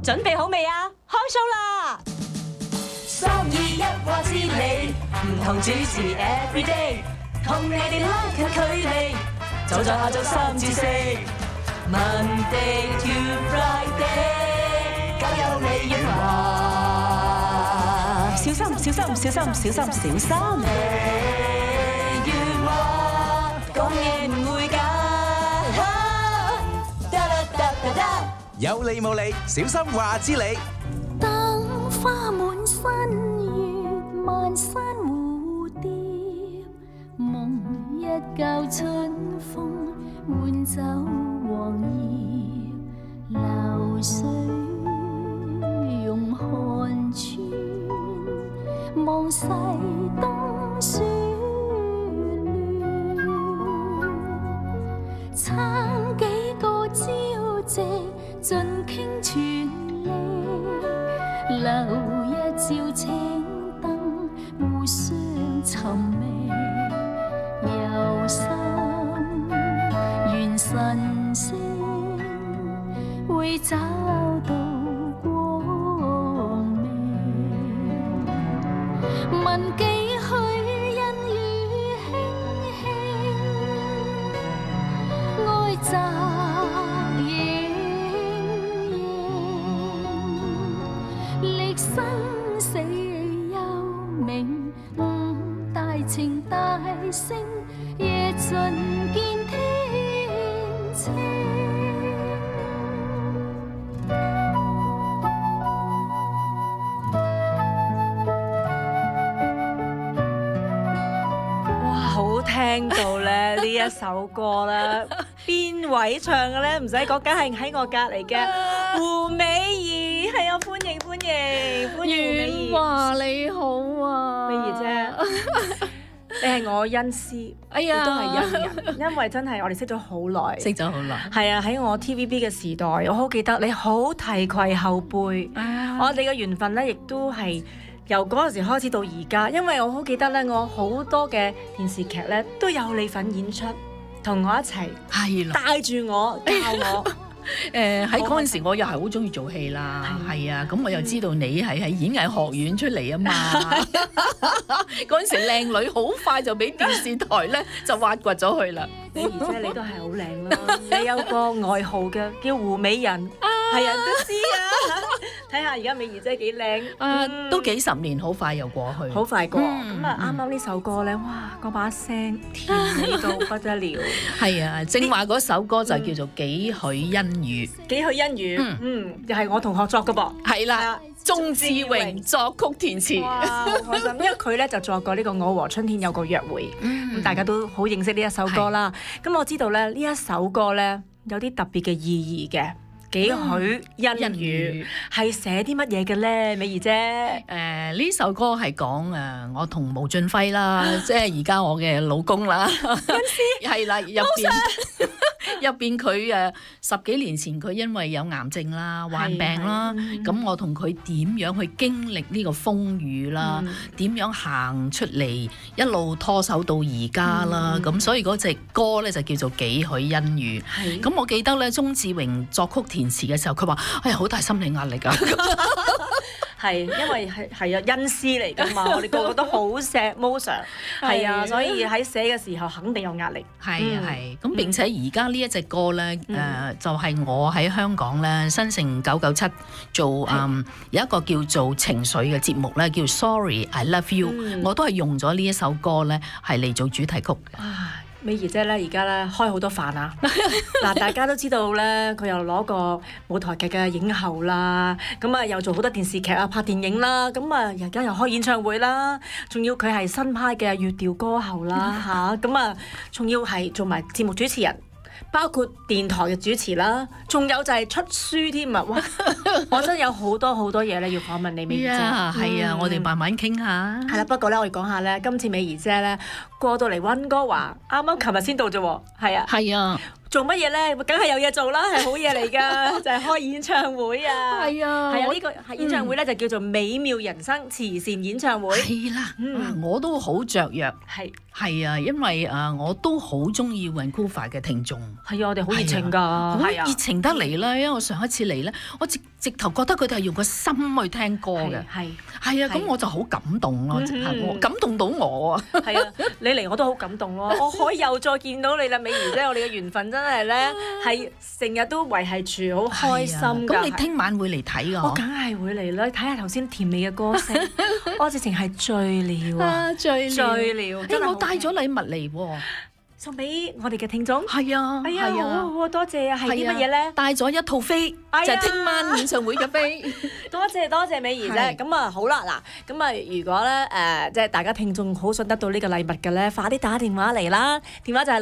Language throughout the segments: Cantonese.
準備好未啊？開 show 啦！3、2、1話知你，唔同主持 everyday， 同你哋拉近距離，就在下晝3至4 Monday to Friday， 交有你潤滑，小心小心小心小心小心，你潤滑，講嘢唔會假。 有理冇理，小心話知你。 當花滿山月，漫山蝴蝶，夢一覺春風換走黃葉，流水擁寒川，望世冬雪亂，撐幾個朝夕盡傾全力，留一照青燈互相尋覓，有心願神星會找到光明，問幾許恩雨輕輕愛雜影影，歷生死幽冥，大情大性，夜盡見天晴。 好聽到咧呢一首歌咧，邊位唱嘅咧？唔使講，梗係喺我隔離嘅胡美儀，係啊，歡迎歡迎歡迎胡美儀。 哇，你好啊， 美儀姐，你係我恩師， 哎呀， 亦都係恩人，因為真係我哋識咗好耐， 識咗好耐。 係啊，喺我 TVB 嘅時代，我好記得你好提攜後輩，我哋嘅緣分咧，亦都係由嗰陣時開始到而家，因為我好記得咧，我好多嘅電視劇咧都有你份演出，同我一齊， 係啦， 帶住我教我。 喺嗰陣時，我又係好中意做戲啦，係啊，咁我又知道你係喺演藝學院出嚟啊嘛。嗰陣時靚女好快就俾電視台咧就挖掘咗去啦。 美儀姐你都係好靚啦，你有個外號嘅叫胡美人，係人都知啊。睇下而家美儀姐幾靚， 都幾十年，好快又過去， 好快過。咁啊，啱啱呢首歌咧，哇，嗰把聲甜美到不得了。 係啊，正話嗰首歌就叫做《幾許恩雨》， 幾許恩雨，又係我同學作嘅噃。 係啦，鐘志榮作曲填詞。 哇，好開心，因為佢咧就作過呢個《我和春天有個約會》，咁大家都好認識呢一首歌啦。咁我知道咧呢一首歌咧有啲特別嘅意義嘅。幾許恩雨係寫啲乜嘢嘅咧，美儀姐？ 呢首歌係講我同毛俊輝啦，即係而家我嘅老公啦，係啦，入邊佢10幾年前佢因為有癌症啦、患病啦，咁我同佢點樣去經歷呢個風雨啦，點樣行出嚟，一路拖手到而家啦，咁所以嗰隻歌咧就叫做幾許恩雨。咁我記得咧，鐘志榮作曲填詞嘅時候，佢話：哎呀，好大心理壓力啊！ 係因為係啊恩師嚟㗎嘛，我哋個個都好錫 Mo Sir，係啊，所以喺寫嘅時候肯定有壓力。 係啊係，咁並且而家呢一隻歌咧，就係我喺香港咧新城997做有一個叫做情緒嘅節目咧，叫 Sorry I Love You，我都係用咗呢一首歌咧係嚟做主題曲嘅。 美儀姐咧，而家咧開好多飯啊！嗱，大家都知道咧，佢又攞過舞台劇嘅影后啦，咁啊又做好多電視劇啊、拍電影啦，咁啊而家又開演唱會啦，仲要佢係新派嘅粵調歌后啦嚇，咁啊仲要係做埋節目主持人。包括電台嘅主持啦，仲有就係出書添啊！哇，我真係有好多好多嘢咧要訪問你美儀姐。 係啊，我哋慢慢傾下。 係啦，不過咧我哋講下咧，今次美儀姐咧過到嚟溫哥華，啱啱琴日先到啫喎。係啊。 係啊。 做乜嘢咧？梗係有嘢做啦，係好嘢嚟㗎，就係開演唱會啊！ 係啊， 係啊，呢個演唱會咧就叫做美妙人生慈善演唱會。 係啦，我都好雀躍。係啊，因為我都好中意 Vancouver 嘅聽眾。 係啊，我哋好熱情㗎， 好熱情得嚟咧。因為我上一次嚟咧，我直頭覺得佢哋係用個心去聽歌嘅。係啊，咁我就好感動咯，感動到我啊。 係啊，你嚟我都好感動咯。我可以又再見到你啦，美儀姐，我哋嘅緣分真係咧係成日都維係住，好開心㗎。 咁你聽晚會嚟睇㗎？ 我梗係會嚟啦，睇下頭先甜美嘅歌聲，我直情係醉了啊！ 醉了， 真係我帶咗禮物嚟喎， 送俾我哋嘅聽眾。 係啊， 好啊，好啊，多謝啊！係啲乜嘢咧？ 帶咗一套飛，就係聽晚演唱會嘅飛。多謝美儀姐。咁啊好啦，嗱，咁啊如果咧即係大家聽眾好想得到呢個禮物嘅咧，快啲打電話嚟啦！電話就係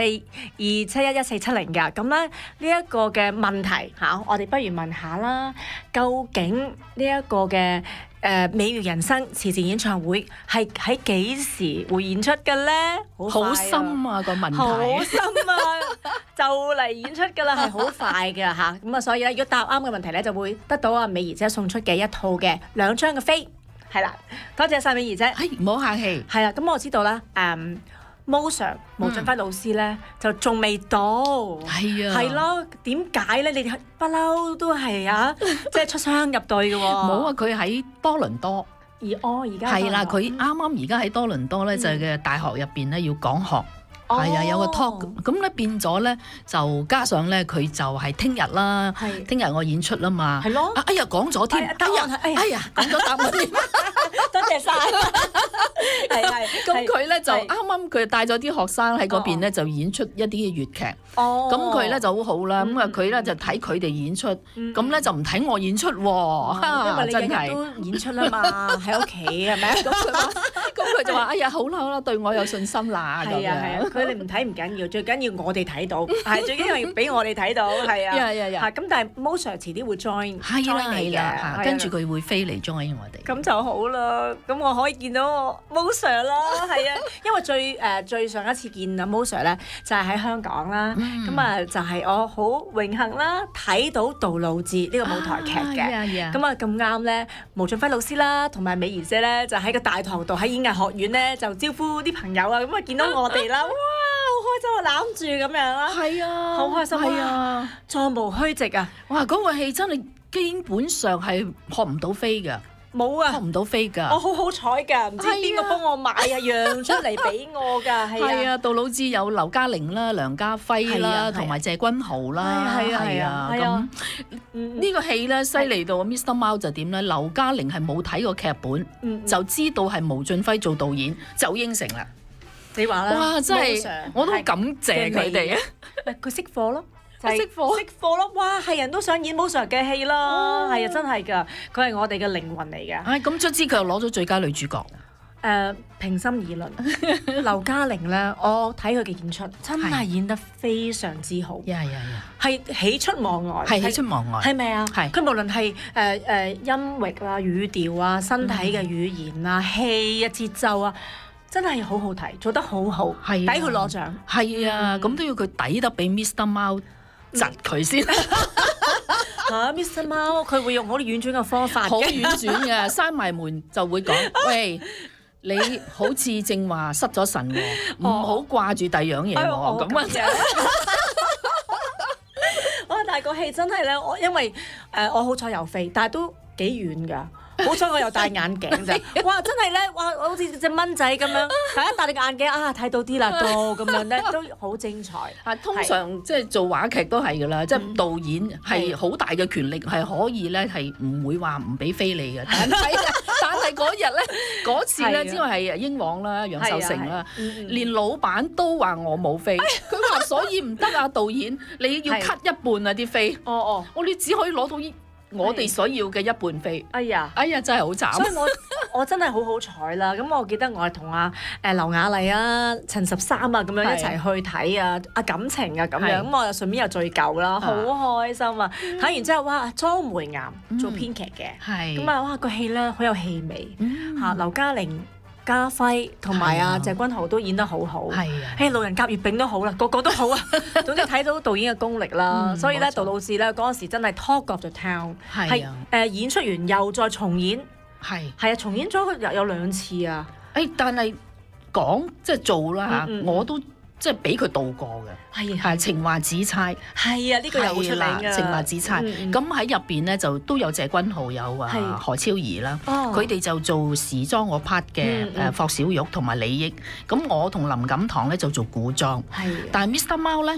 604-271-1470㗎。咁咧呢一個嘅問題嚇，我哋不如問下啦，究竟呢一個嘅美妙人生慈善演唱會係喺幾時會演出嘅咧？ 好深啊個問題， 好深啊！就嚟演出㗎啦，係好快㗎嚇。咁啊，所以咧，如果答啱嘅問題咧，就會得到阿美儀姐送出嘅一套嘅2張嘅飛。係啦，多謝晒美儀姐。 唔好客氣。 係啦，咁我知道啦。Mo Sir 毛俊輝老師咧就仲未到。 係啊。係咯，點解咧？你哋不嬲都係即係出雙入對嘅喎。 冇啊，佢喺多倫多。 而家係啦，佢啱啱而家喺多倫多咧，就係嘅大學入邊咧要講學。係啊，有個 talk，咁咧變咗咧就加上咧佢就係聽日啦，聽日我演出啦嘛。係咯。哎呀，講咗添。哎呀，講咗答案添。 多謝晒。係。 咁佢咧就啱啱佢帶咗啲學生喺嗰邊咧就演出一啲嘅粵劇。咁佢咧就好好啦，咁啊佢咧就睇佢哋演出，咁咧就唔睇我演出喎。 因為你日日都演出啦嘛，喺屋企係咪？ 咁佢就話：哎呀，好啦，對我有信心啦。 係啊。佢哋唔睇唔緊要，最緊要我哋睇到，係最緊要係俾我哋睇到，係啊。咁但係 Mo Sir 遲啲會 join 你嘅， 跟住佢會飛嚟 join 我哋。 咁就好啦，咁我可以見到 Mo Sir 啦，係啊，因為最上一次見阿 Mo Sir 咧，就係喺香港啦，咁啊就係我好榮幸啦，睇到《杜魯誌》呢個舞台劇嘅，咁啊咁啱咧，毛俊輝老師啦，同埋美儀姐咧，就喺個大堂度喺演藝學院咧，就招呼啲朋友啊，咁啊見到我哋啦。好開心啊！攬住咁樣啦，係啊，好開心，係啊，座無虛席啊！ 哇，嗰個戲真係基本上係學唔到飛㗎， 冇啊， 學唔到飛㗎。 我好彩㗎，唔知邊個幫我買啊，讓出嚟俾我㗎，係啊。 杜魯誌有劉嘉玲啦、梁家輝啦，同埋謝君豪啦，係啊。咁呢個戲咧犀利到 Mr. Mao 就點咧？劉嘉玲係冇睇過劇本，就知道係毛俊輝做導演，就應承啦。 你話啦， 哇！真係，我都感謝佢哋啊！ 佢識貨咯，識貨咯！哇，係人都想演 Mo Sir 嘅戲啦，係啊，真係㗎，佢係我哋嘅靈魂嚟㗎。 咁卒之佢又攞咗最佳女主角。 平心而論，劉嘉玲咧，我睇佢嘅演出真係演得非常之好，係喜出望外，係咪啊？係佢無論係音域啊、語調啊、身體嘅語言啊、戲啊、節奏啊。真係好好睇，做得好好，抵佢攞獎。 係啊，咁都要佢抵得俾 Mr. Mao 窒佢先。 Mr. Mao 佢會用好婉轉嘅方法， 好婉轉嘅，閂埋門就會講：喂，你好似正話失咗神喎，唔好掛住第樣嘢喎。咁啊， 但係個戲真係咧，我因為我好彩有飛，但係都幾遠㗎。好彩我又戴眼鏡咋，哇！真係咧，哇！好似隻蚊仔咁樣，大家戴你個眼鏡啊，睇到啲啦，都咁樣咧，都好精彩。 通常即係做話劇都係㗎啦，即係導演係好大嘅權力，係可以咧係唔會話唔俾飛你嘅。但係嗰日咧，嗰次咧，因為係英皇啦、楊受成啦，連老闆都話我冇飛，佢話所以唔得啊，導演你要 cut 一半啊啲飛。我哋只可以攞到我哋所要嘅一半飛。哎呀，真係好慘。 所以我真係好好彩啦。咁我記得我係同劉雅麗啊、陳13啊咁樣一齊去睇啊感情啊咁樣。咁我又順便又聚舊啦，好開心啊！睇完之後，哇，莊梅岩做編劇嘅，咁啊，哇個戲咧好有氣味嚇，劉嘉玲家輝同埋阿謝君豪都演得好好。 係啊， 誒路人甲月餅都好啦，個個都好啊。總之睇到導演嘅功力啦，所以咧杜老師咧嗰陣時真係 talk of the town， 係演出完又再重演，係啊，重演咗有2次啊。 但係講即係做啦嚇，我都即係俾佢度過嘅，係情話紫釵， 係啊，呢個又好出名㗎。 情話紫釵，咁喺入邊咧就都有謝君豪，有何超儀啦，佢哋就做時裝嗰 part 嘅霍小玉同埋李益，咁我同林錦堂咧就做古裝，但係 Mr. 貓咧。